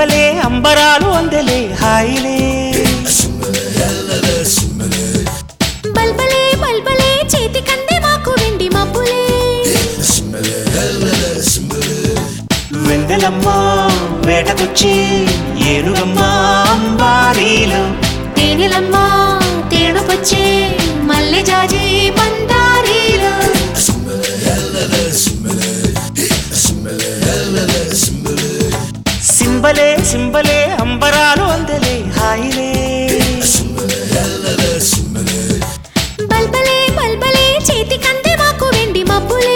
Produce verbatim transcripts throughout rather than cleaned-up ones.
సింబలే అంబరాలు అందలే హాయిలే బల్బలే బల్బలే చేతి కందే మాకు వెండి మబ్బులే వెంగలమ్మ వేటకొచ్చి ఏనుగమ్మ అంబారీలు తేనెలమ్మ తేనుకొచ్చే మల్లె జాజి పందారీలు సింబలే సింబలే అంబరాలు అందలే హాయిలే బల్బలే బల్బలే చేతి కందే మాకు వెండి మబ్బులే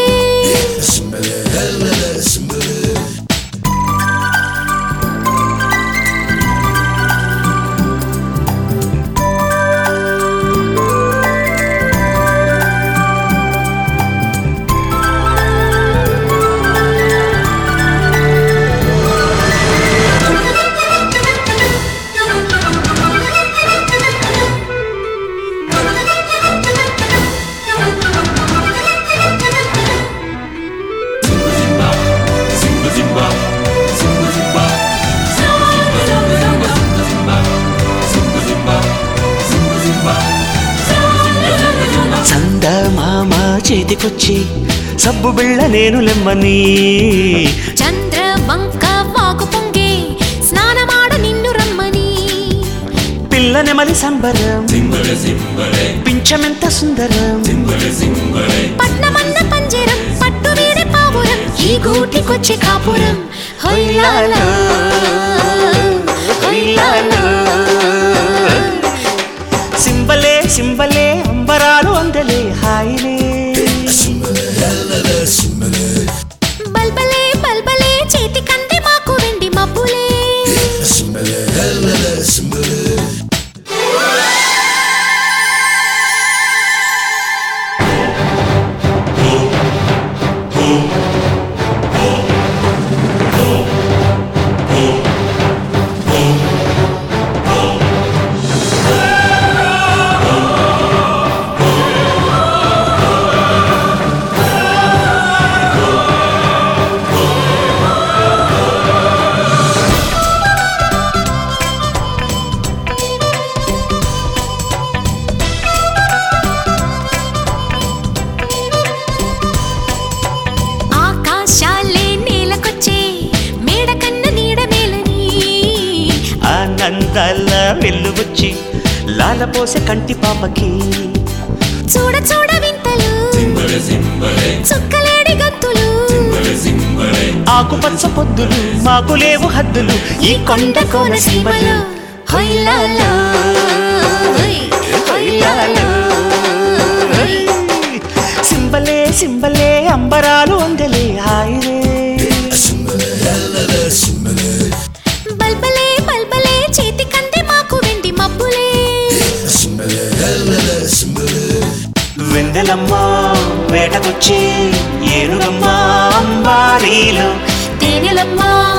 చందమామ చేతికొచ్చి సబ్బు బిళ్ళ నేను లెమ్మని చంద్ర వంక వాకు పొంగే స్నానమాడు నిన్ను రమ్మని పిల్ల నెమలి సంబరం పింఛమెంత సుందరం పట్నమన్న పంజరం పట్టు వీడి పావురం ఈ గూటికొచ్చే కాపురం హొయ్యాలో హొయ్యాలో సింబలే సింబలే అంబరాలు అందలే హాయిలే బల్బలే బల్బలే చేతి కంది మాకు వెండి మబ్బులే ఆనందాల వెల్లువచ్చి లాలపోసే కంటి పాపకి చూడ చూడ వింతలు చుక్కలేడి గంతులు ఆకుపచ్చ పొద్దులు మాకు లేవు హద్దులు ఈ కొండ కోన సీమలు హొయ్యాలో హొయ్యాలో సింబలే సింబలే అంబరాలు అందలే హాయిలే బల్బలే బల్బలే చేతి కంది మాకు వెండి మబ్బులే వెందలమ్మ వేటకొచ్చి ఏనుగమ్మ అంబారీలు తేనెలమ్మ